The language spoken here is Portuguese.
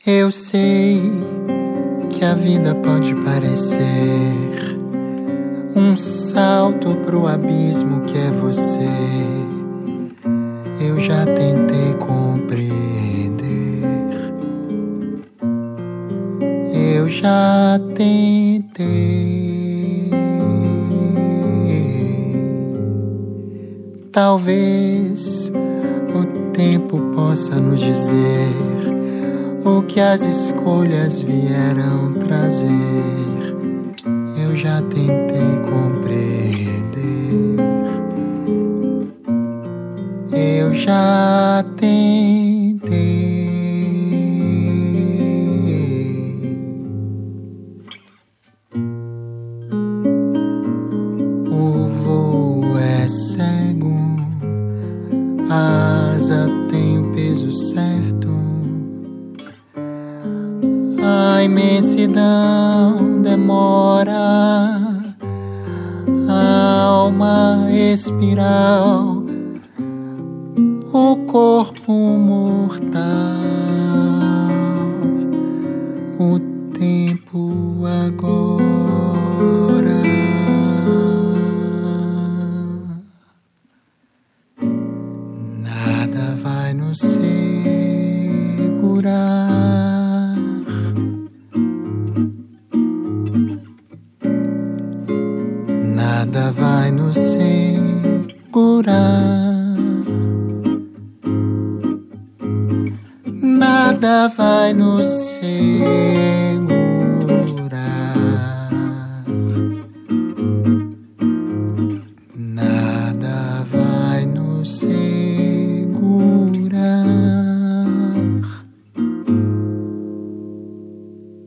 Eu sei que a vida pode parecer um salto pro abismo que é você. Eu já tentei compreender, eu já tentei. Talvez o tempo possa nos dizer o que as escolhas vieram trazer. Eu já tentei compreender, eu já tentei. O voo é cego, a asa tem o peso certo. A imensidão demora, a alma espiral, o corpo mortal, o tempo agora. Nada vai nos segurar. Nada vai nos segurar. Nada vai nos segurar.